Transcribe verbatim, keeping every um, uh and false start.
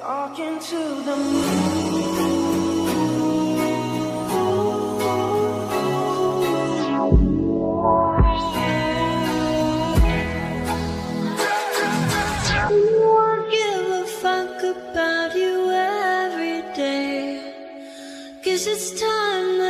Talking to the moon. I give a fuck about you every day. Guess it's time